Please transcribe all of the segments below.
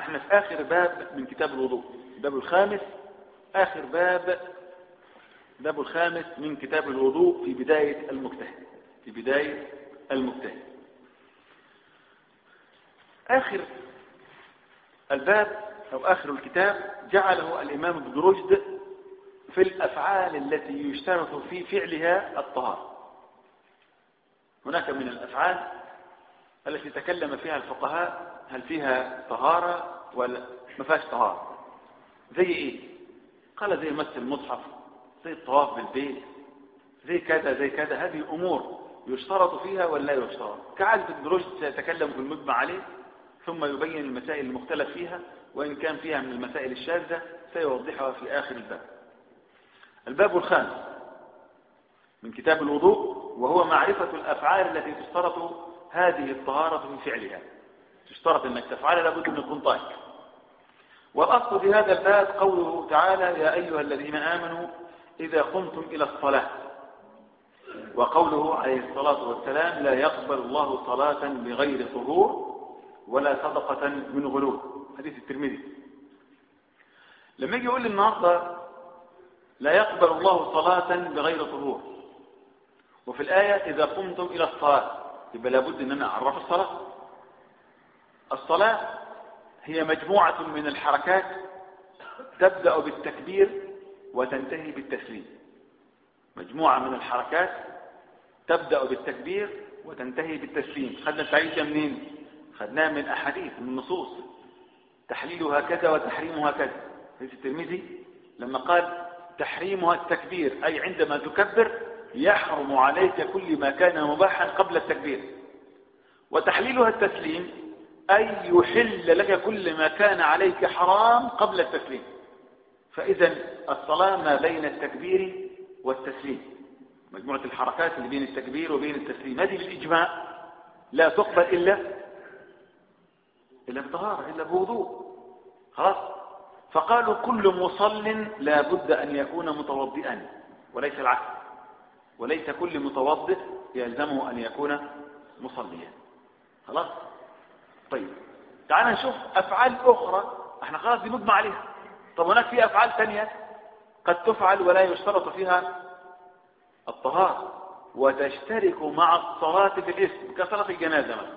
احنا في آخر باب من كتاب الوضوء، باب الخامس، آخر باب الخامس من كتاب الوضوء في بداية المجتهد. آخر الباب أو آخر الكتاب جعله الإمام ابن رشد في الأفعال التي يشترط في فعلها الطهارة. هناك من الأفعال التي تكلم فيها الفقهاء هل فيها طهارة ولا ما فيهاش طهارة. زي إيه؟ قال زي مس المصحف، زي الطواف بالبيت، زي كذا. هذه أمور يشترط فيها ولا لا يشترط. كعادة ابن رشد سيتكلم في المجمع عليه ثم يبين المسائل المختلف فيها، وإن كان فيها من المسائل الشاذة سيوضحها في آخر الباب. الباب الخامس من كتاب الوضوء، وهو معرفة الأفعال التي تشترط هذه الطهارة في فعلها. تشترط أنك تفعلها لابد من يكون طاهر. والأصل في هذا الباب قوله تعالى يا أيها الذين آمنوا إذا قمتم إلى الصلاة، وقوله عليه الصلاة والسلام لا يقبل الله صلاة بغير طهور ولا صدقة من غلول، حديث الترمذي. لما يجي يقول لي النهارده لا يقبل الله صلاة بغير طهور، وفي الآية إذا قمتم إلى الصلاة، يبقى لابد أن أنا أعرف الصلاة. الصلاة هي مجموعة من الحركات تبدأ بالتكبير وتنتهي بالتسليم. مجموعة من الحركات تبدأ بالتكبير وتنتهي بالتسليم. خدنا التعريف منين؟ خدناه من أحاديث، من نصوص تحليلها كذا وتحريمها كذا. في الترمذي لما قال تحريمها التكبير، أي عندما تكبر يحرم عليك كل ما كان مباحا قبل التكبير، وتحليلها التسليم أي يحل لك كل ما كان عليك حرام قبل التسليم. فإذا الصلاة ما بين التكبير والتسليم، مجموعة الحركات اللي بين التكبير وبين التسليم، هذه بالإجماع لا تقبل إلا بطهارة، إلا بوضوء. خلاص. فقالوا كل مصل لا بد أن يكون متوضئا وليس العكس، وليس كل متوضئ يلزمه أن يكون مصليا. خلاص. طيب تعال نشوف أفعال أخرى، احنا خلاص دي مجمع عليها. طب هناك في أفعال ثانية قد تفعل ولا يشترط فيها الطهارة وتشترك مع الصلاة في الاسم، كصلاة الجنازة مثلا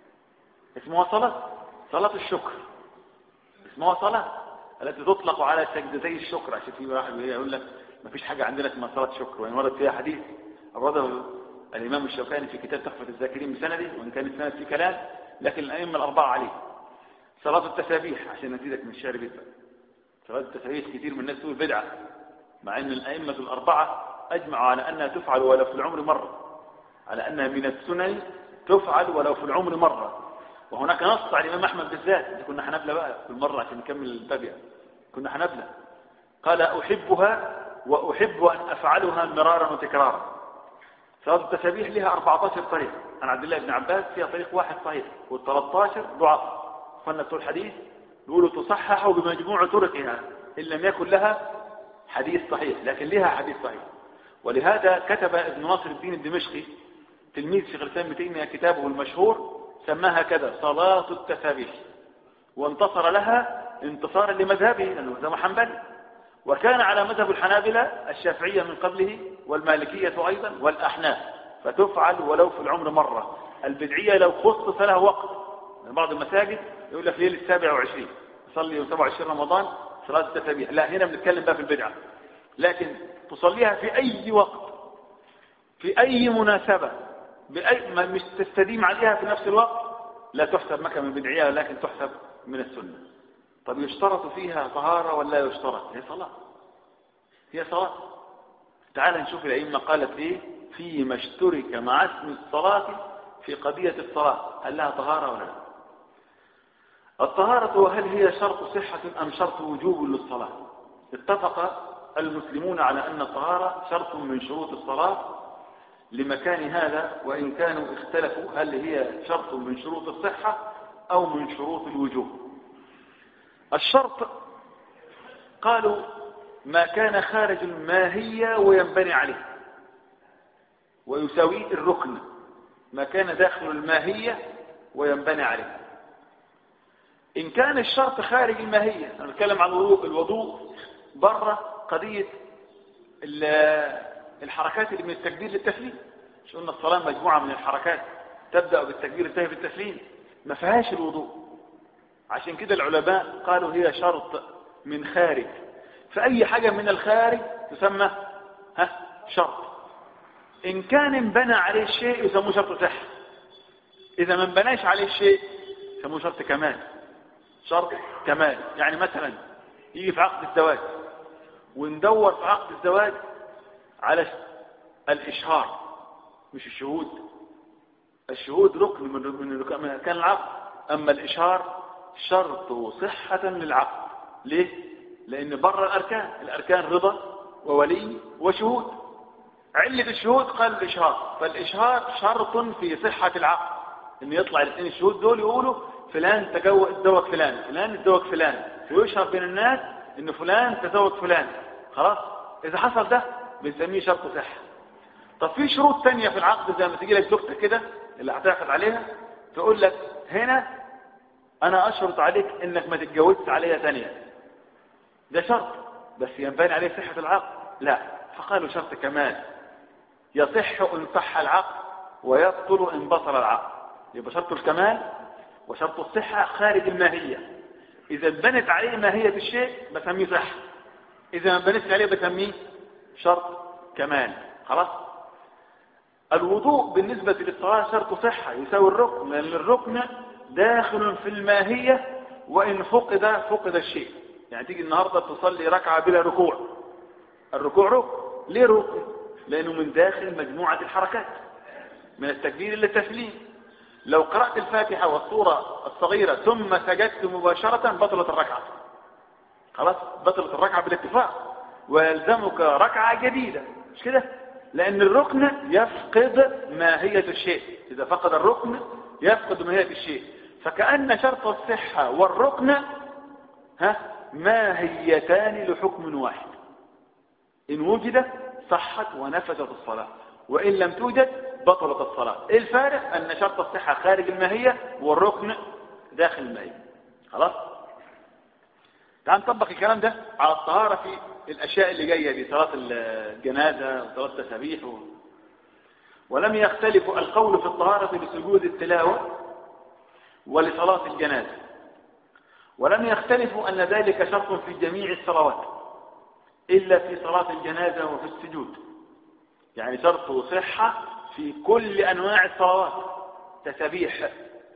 اسمها صلاة الشكر، اسمها صلاة التي تطلق على سجدتي الشكر. عشان في واحد يقول لك ما فيش حاجة عندنا اسمها صلاة شكر، وإن ورد فيها حديث أورده الإمام الشوكاني في كتاب تحفة الذاكرين بسنده، وإن كان السند في كلام، لكن الأئمة الأربعة عليه. صلاة التسابيح، عشان نزيدك من الشعر بدعة. صلاة التسابيح كثير من الناس تقول بدعة، مع أن الأئمة الأربعة أجمعوا على أنها تفعل ولو في العمر مرة، على أنها من السنن تفعل ولو في العمر مرة. وهناك نص على الإمام أحمد بالذات، كنا حنبلة بقى في المرة عشان نكمل التابعة، كنا حنبلة قال أحبها وأحب أن أفعلها مرارا وتكرارا. صلاة التسابيح لها 14 طريق، عن عبد الله بن عباس فيها طريق واحد صحيح، وال13 ضعف. فلنا بتوع الحديث يقولوا تصحح بمجموع طرقها إن لم يكن لها حديث صحيح، لكن لها حديث صحيح. ولهذا كتب ابن ناصر الدين الدمشقي تلميذ شيخ الإسلام ابن تيمية كتابه المشهور سماها كذا صلاة التسابيح، وانتصر لها انتصارا لمذهبه لأنه زي حنبلي، وكان على مذهب الحنابلة الشافعية من قبله والمالكية أيضا والأحناف، فتفعل ولو في العمر مرة. البدعية لو خصص لها وقت، بعض المساجد يقول لك ليلة 27 صلي يوم 27 رمضان صلاة التسابيح، لا هنا بنتكلم بقى في البدعة، لكن تصليها في أي وقت في أي مناسبة ما مش تستديم عليها في نفس الوقت، لا تحسب مكة من بدعية لكن تحسب من السنة. طب يشترط فيها طهارة ولا يشترط؟ هي صلاة. تعال نشوف الأئمة قالت ايه فيما اشترك مع اسم الصلاة في قضية الصلاة، هل لها طهارة ولا لا؟ الطهارة هل هي شرط صحة أم شرط وجوب للصلاة؟ اتفق المسلمون على أن الطهارة شرط من شروط الصلاة لمكان هذا، وإن كانوا اختلفوا هل هي شرط من شروط الصحة أو من شروط الوجوب. الشرط قالوا ما كان خارج الماهية وينبني عليه ويساوي الركن، ما كان داخل الماهية وينبني عليه. إن كان الشرط خارج الماهية، أنا بتكلم عن الوضوء بره قضية الحركات اللي من التكبير للتسليم. مش قلنا الصلاة مجموعة من الحركات تبدأ بالتكبير تنتهي بالتسليم، ما فيهاش الوضوء. عشان كده العلماء قالوا هي شرط من خارج، فأي حاجة من الخارج تسمى شرط. إن كان انبنى عليه شيء يسموه شرط صحة، إذا ما انبناش عليه شيء يسموه شرط كمال. شرط كمال يعني مثلا يجي في عقد الزواج وندور في عقد الزواج على الإشهار مش الشهود. الشهود ركن من أركان العقد، أما الإشهار شرط صحة للعقد. ليه؟ لأن بره الأركان رضا وولي وشهود. علة الشهود قال الإشهار، فالإشهار شرط في صحة العقد، إن يطلع الاثنين الشهود دول يقولوا فلان تزوج فلان، فلان تزوج فلان، ويشهر بين الناس إن فلان تزوج فلان. خلاص، إذا حصل ده بنسميه شرط صحة. طب في شروط تانية في العقد، زي ما تيجي لك زوجتك كده اللي هتعقد عليها تقول لك هنا أنا أشرط عليك إنك ما تتجوزش عليها ثانية، ده شرط بس ينبني عليه صحة العقد؟ لا، فقالوا شرط كمال، يصح إن صح العقد ويبطل إن بطل العقد. يبقى شرط الكمال وشرط الصحة خارج الماهية. إذا بنت عليه ماهية الشيء بسميه صحة، إذا ما بنتش عليه بسميه شرط كمال. خلاص. الوضوء بالنسبة للصلاة شرط صحة يساوي الركن، لأن الركن داخل في الماهية، وإن فقد الشيء. يعني تيجي النهاردة تصلي ركعة بلا ركوع، الركوع ركن. ليه ركن؟ لأنه من داخل مجموعة الحركات من التكبير للتسليم. لو قرأت الفاتحة والسورة الصغيرة ثم سجدت مباشرة بطلت الركعة. خلاص، بطلت الركعة بالاتفاق، ويلزمك ركعة جديدة، مش كده؟ لأن الركن يفقد ماهية الشيء، إذا فقد الركن يفقد ماهية الشيء. فكأن شرط الصحة والركن ماهيتان لحكم واحد، إن وجد صحت ونفذت الصلاة، وإن لم توجد بطلت الصلاة. إيه الفارق؟ أن شرط الصحة خارج الماهية والركن داخل الماهية. خلاص. تعال نطبق الكلام ده على الطهارة في الأشياء اللي جاية دي، صلاة الجنازة وصلاة التسابيح ولم يختلف القول في الطهارة لسجود التلاوة ولصلاة الجنازة، ولم يختلفوا أن ذلك شرط في جميع الصلوات إلا في صلاة الجنازة وفي السجود. يعني شرط صحة في كل أنواع الصلوات، تسبيح،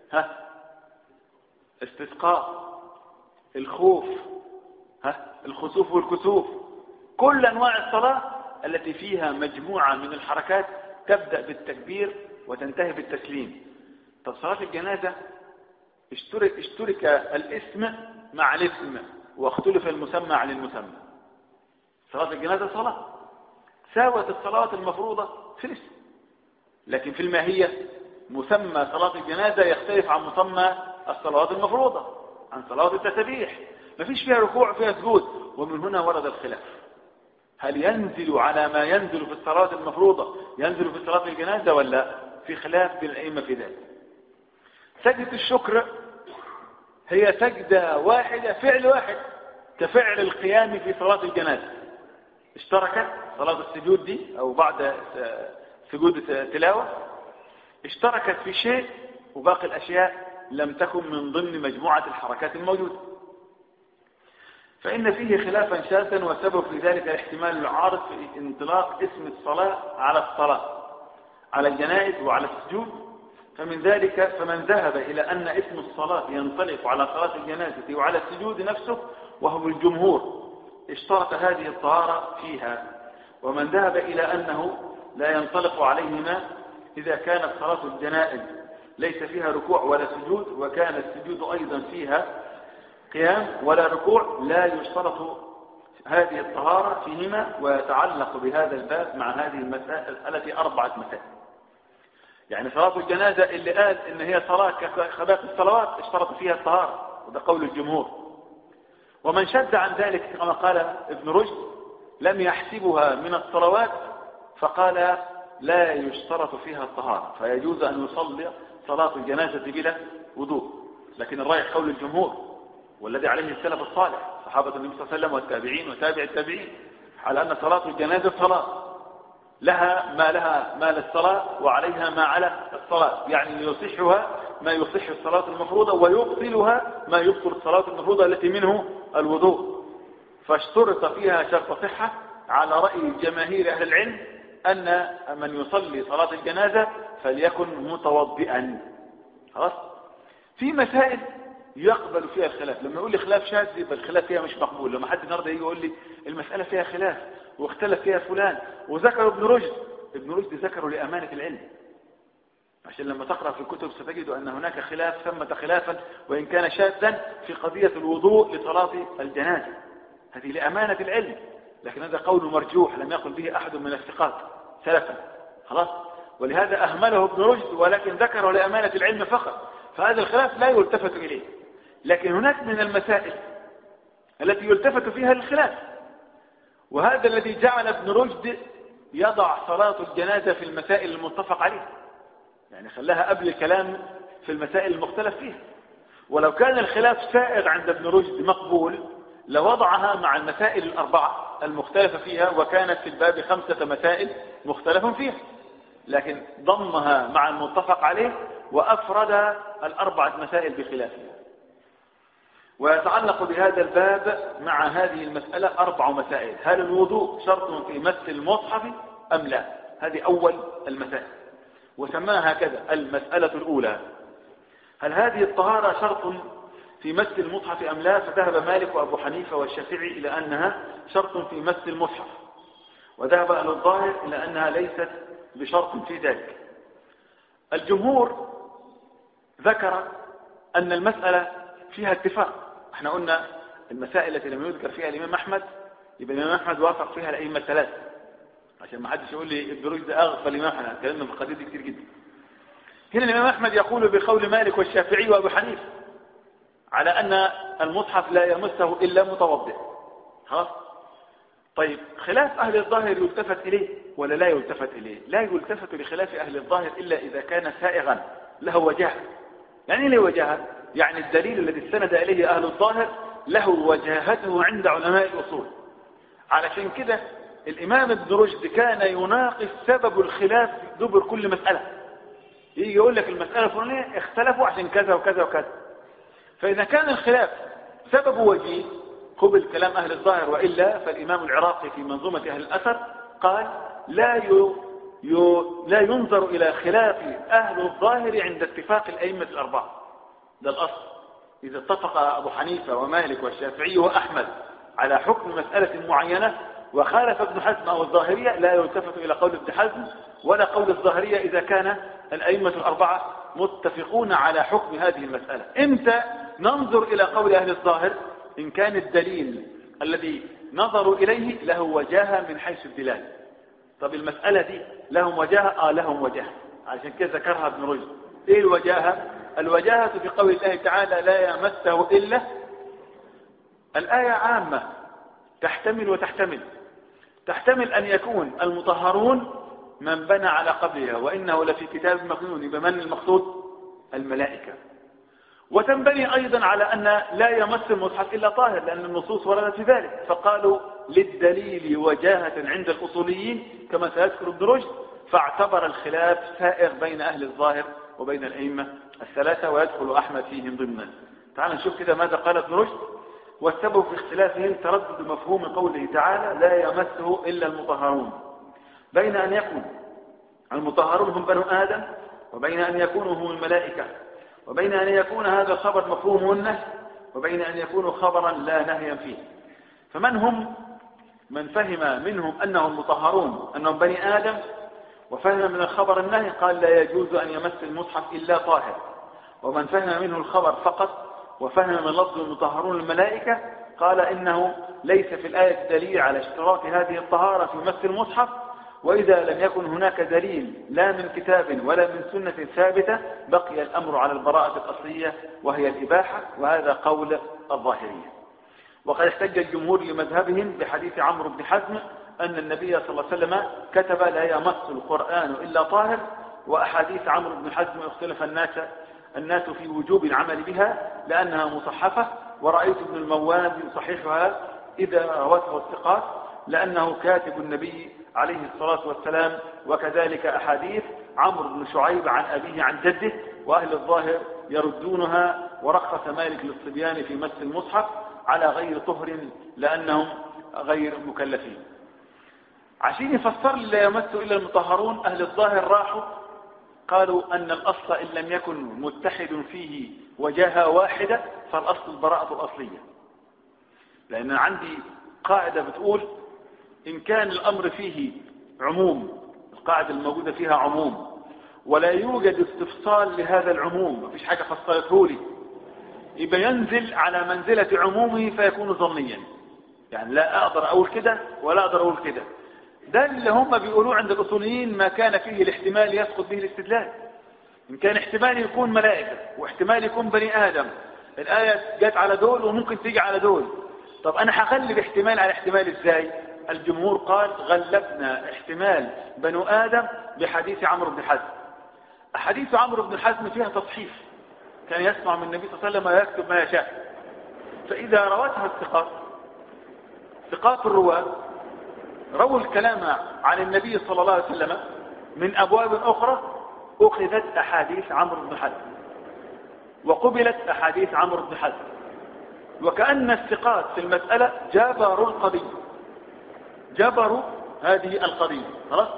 استسقاء، الخوف، الخسوف والكسوف، كل أنواع الصلاة التي فيها مجموعة من الحركات تبدأ بالتكبير وتنتهي بالتسليم. طب صلاة الجنازة اشترك الاسم مع الاسم واختلف المسمى عن المسمى. صلاة الجنازة صلاة ساوت الصلاة المفروضة في الاسم، لكن في الماهية مسمى صلاة الجنازة يختلف عن مسمى الصلوات المفروضة، عن صلاة التسبيح. ما فيش فيها ركوع فيها سجود، ومن هنا ورد الخلاف، هل ينزل على ما ينزل في الصلاة المفروضة ينزل في صلاة الجنازة ولا؟ في خلاف بين الأئمة في ذلك. سجدة الشكر هي سجدة واحدة، فعل واحد، كفعل القيام في صلاة الجنازة. اشتركت صلاة السجود دي أو بعد سجود التلاوة، اشتركت في شيء وباقي الأشياء لم تكن من ضمن مجموعة الحركات الموجودة. فإن فيه خلافا شاذا، وسبب في ذلك الاحتمال العارض في انطلاق اسم الصلاة على الصلاة، على الجنائز وعلى السجود. فمن ذهب إلى أن اسم الصلاة ينطلق على صلاة الجنازة وعلى السجود نفسه وهو الجمهور اشترط هذه الطهارة فيها. ومن ذهب إلى أنه لا ينطلق عليهما إذا كانت صلاة الجنائز ليس فيها ركوع ولا سجود، وكان السجود أيضا فيها قيام ولا ركوع، لا يشترط هذه الطهارة فيهما. ويتعلق بهذا الباب مع هذه المسألة 4 مسائل. يعني صلاة الجنازة اللي قال إن هي صلاة كباقي الصلوات اشترط فيها الطهارة، وده قول الجمهور. ومن شد عن ذلك كما قال ابن رشد لم يحسبها من الصلوات، فقال لا يشترط فيها الطهارة، فيجوز أن يصلي صلاة الجنازة بلا وضوء. لكن الراجح قول الجمهور والذي عليه السلف الصالح صحابة النبي صلى الله عليه وسلم والتابعين وتابع التابعين، على أن صلاة الجنازة صلاة لها ما للصلاة وعليها ما على الصلاة، يعني يصحها ما يصح الصلاة المفروضة ويبطلها ما يبطل الصلاة المفروضة التي منه الوضوء. فاشترط فيها شرط صحة على رأي جماهير أهل العلم أن من يصلي صلاة الجنازة فليكن متوضئا. خلاص. في مسائل يقبل فيها الخلاف، لما يقول لي خلاف شاذ يبقى الخلاف فيها مش مقبول. لما حد النهارده يجي يقول لي المسألة فيها خلاف واختلف فيها فلان وذكر ابن رشد ذكره لأمانة العلم، عشان لما تقرأ في الكتب ستجد أن هناك خلاف ثمة خلافا وإن كان شاذا في قضية الوضوء لصلاة الجنازة، هذه لأمانة العلم، لكن هذا قول مرجوح لم يقل به أحد من الثقات سلفا. خلاص. ولهذا أهمله ابن رشد ولكن ذكره لأمانة العلم فقط، فهذا الخلاف لا يلتفت إليه. لكن هناك من المسائل التي يلتفت فيها للخلاف، وهذا الذي جعل ابن رشد يضع صلاة الجنازة في المسائل المتفق عليها، يعني خلاها قبل الكلام في المسائل المختلف فيها. ولو كان الخلاف سائغ عند ابن رشد مقبول لوضعها مع المسائل الأربعة المختلفة فيها، وكانت في الباب 5 مسائل مختلف فيها، لكن ضمها مع المتفق عليه وأفرد ال4 مسائل بخلافها. ويتعلق بهذا الباب مع هذه المسألة 4 مسائل: هل الوضوء شرط في مس المصحف أم لا؟ هذه أول المسائل، وسماها هكذا المسألة الأولى: هل هذه الطهارة شرط في مس المصحف أم لا؟ فذهب مالك وأبو حنيفة والشافعي إلى أنها شرط في مس المصحف، وذهب أهل الظاهر إلى أنها ليست بشرط في ذلك. الجمهور ذكر أن المسألة فيها اتفاق. احنا قلنا المسائل التي لم يذكر فيها الإمام أحمد يبقى الإمام أحمد وافق فيها الأئمة 3، عشان ما حدش يقول لي ابن رشد أغفل الإمام أحمد، كلامنا في القضية دي كتير جدا. هنا الإمام أحمد يقول بقول مالك والشافعي وأبو حنيفة على أن المصحف لا يمسه إلا متوضئ. خلاص. طيب خلاف أهل الظاهر يلتفت إليه ولا لا يلتفت إليه؟ لا يلتفت لخلاف أهل الظاهر إلا إذا كان سائغا له وجاهة. يعني له وجاهة، يعني الدليل الذي استند إليه أهل الظاهر له وجاهته عند علماء الأصول. علشان كده الإمام ابن رشد كان يناقش سبب الخلاف دبر كل مسألة، يجي يقول لك المسألة الفلانية اختلفوا عشان كذا وكذا وكذا. فإذا كان الخلاف سبب وجيه قبل كلام أهل الظاهر، وإلا فالإمام العراقي في منظومة أهل الأثر قال لا ينظر إلى خلاف أهل الظاهر عند اتفاق الأئمة ال4. ده الأصل. إذا اتفق أبو حنيفة ومالك والشافعي وأحمد على حكم مسألة معينة وخالف ابن حزم أو الظاهرية لا يلتفت إلى قول ابن حزم ولا قول الظاهرية إذا كان الأئمة ال4 متفقون على حكم هذه المسألة. إمتى ننظر إلى قول أهل الظاهر؟ إن كان الدليل الذي نظروا إليه له وجاهة من حيث الدلالة. طب المسألة دي لهم وجاهة؟ لهم وجاهة، عشان كده ذكرها ابن رشد. إيه الوجاهة؟ الوجاهة في قول الله تعالى لا يمسه إلا، الآية عامة تحتمل وتحتمل. تحتمل أن يكون المطهرون من بنى على قبلها وإنه لفي كتاب مكنون، بمن المقصود الملائكة. وتنبني أيضا على أن لا يمس المصحف إلا طاهر، لأن النصوص وردت في ذلك، فقالوا للدليل وجاهة عند الأصوليين كما سيذكر ابن رشد، فاعتبر الخلاف سائغ بين أهل الظاهر وبين الأئمة ال3 ويدخل أحمد فيهم ضمنا. تعال نشوف كده ماذا قال ابن رشد. والسبب في اختلافهم تردد مفهوم قوله تعالى لا يمسه إلا المطهرون، بين أن يكون المطهرون هم بنو آدم، وبين أن يكونوا هم الملائكة، وبين أن يكون هذا الخبر مفهوم النهي، وبين أن يكون خبرا لا نهيا فيه. فمن هم من فهم منهم أنهم مطهرون أنهم بني آدم وفهم من الخبر النهي قال لا يجوز أن يمس المصحف إلا طاهر، ومن فهم منه الخبر فقط وفهم من لفظ المطهرون الملائكة قال إنه ليس في الآية دليل على اشتراط هذه الطهارة في مس المصحف، وإذا لم يكن هناك دليل لا من كتاب ولا من سنة ثابتة بقي الأمر على البراءة الأصلية وهي الإباحة، وهذا قول الظاهرية. وقد احتج الجمهور لمذهبهم بحديث عمرو بن حزم أن النبي صلى الله عليه وسلم كتب لا يمس القرآن إلا طاهر، وأحاديث عمرو بن حزم اختلف الناس في وجوب العمل بها لأنها مصحفة، ورأيت ابن المواد صحيحها إذا روته الثقات، لأنه كاتب النبي عليه الصلاة والسلام. وكذلك أحاديث عمرو بن شعيب عن أبيه عن جده، وأهل الظاهر يردونها. ورخص مالك للصبيان في مس المصحف على غير طهر لأنهم غير مكلفين. عشان يفسر لي لا يمس إلا المطهرون، أهل الظاهر راحوا قالوا أن الأصل إن لم يكن متحد فيه وجهة واحدة فالأصل البراءة الأصلية. لأن عندي قاعدة بتقول إن كان الأمر فيه عموم، القاعدة الموجودة فيها عموم ولا يوجد استفصال لهذا العموم، مفيش حاجة فصلته لي، يبقى ينزل على منزلة عمومه فيكون ظنيا. يعني لا أقدر أقول كده ولا أقدر أقول كده. ده اللي هم بيقولوه عند الأصوليين، ما كان فيه الاحتمال يسقط به الاستدلال. إن كان احتمال يكون ملائكة واحتمال يكون بني آدم، الآية جت على دول وممكن تيجي على دول، طب أنا هغلب احتمال على احتمال إزاي؟ الجمهور قال غلبنا احتمال بنو آدم بحديث عمرو بن حزم. حديث عمرو بن حزم فيها تصحيف، كان يسمع من النبي صلى الله عليه وسلم ويكتب ما يشاء. فإذا روتها الثقات، ثقات الرواة رووا الكلام عن النبي صلى الله عليه وسلم من أبواب أخرى، أخذت أحاديث عمرو بن حزم وقبلت أحاديث عمرو بن حزم، وكأن الثقات في المسألة جابروا القضية، جبروا هذه القضية. خلاص.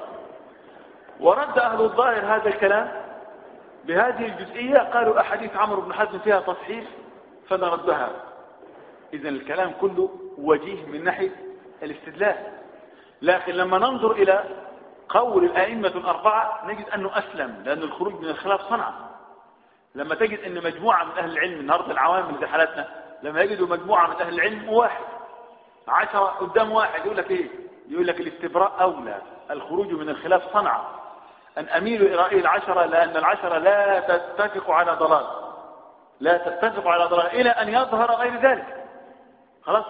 ورد أهل الظاهر هذا الكلام بهذه الجزئية، قالوا أحاديث عمرو بن حزم فيها تصحيف فنردها. إذن الكلام كله وجيه من ناحية الاستدلال. لكن لما ننظر إلى قول الأئمة الأربعة نجد أنه أسلم، لأن الخروج من الخلاف صنعة. لما تجد أن مجموعة من أهل العلم النهارده العوام اللي حالتنا، لما يجدوا مجموعة من أهل العلم واحد 10 قدام واحد، يقول لك إيه؟ يقول لك الاستبراء أولى، الخروج من الخلاف صنعة، أن أميل إلى رأي 10، لأن 10 لا تتفق على ضلال، لا تتفق على ضلال إلى أن يظهر غير ذلك. خلاص.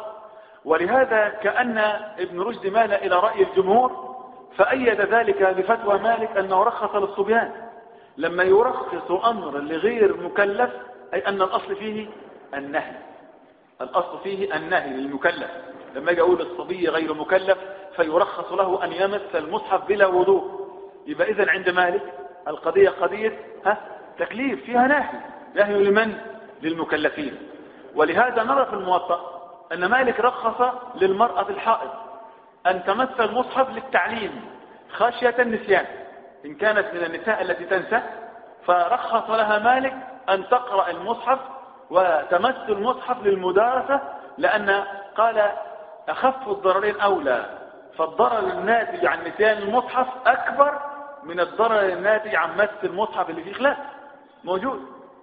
ولهذا كأن ابن رشد مال إلى رأي الجمهور، فأيد ذلك بفتوى مالك أنه رخص للصبيان. لما يرخص أمر لغير مكلف أي أن الأصل فيه النهي، الأصل فيه النهي للمكلف. لما يجي أقول الصبي غير مكلف فيرخص له أن يمس المصحف بلا وضوء، يبقى إذن عند مالك القضية قضية تكليف، فيها نهي لمن؟ للمكلفين. ولهذا نرى في الموطأ أن مالك رخص للمرأة الحائض أن تمس المصحف للتعليم خشية النسيان، إن كانت من النساء التي تنسى، فرخص لها مالك أن تقرأ المصحف وتمس المصحف للمدارسة، لأن قال أخف الضررين أولى، فالضرر الناتج عن نسيان المصحف أكبر من الضرر الناتج عن مس المصحف اللي فيه خلاف موجود.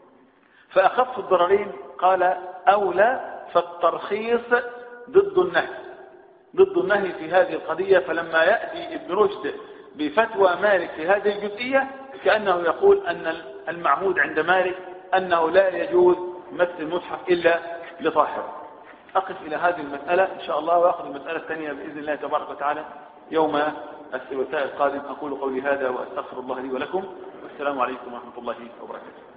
فأخف الضررين قال أولى، فالترخيص ضد النهي، ضد النهي في هذه القضية. فلما يأتي ابن رشد بفتوى مالك في هذه الجزئية كأنه يقول أن المعهود عند مالك أنه لا يجوز مس المصحف إلا لطاهر. أقف إلى هذه المسألة إن شاء الله، وأخذ المسألة الثانية بإذن الله تبارك وتعالى يوم الثلاثاء القادم. أقول قولي هذا وأستغفر الله لي ولكم، والسلام عليكم ورحمة الله وبركاته.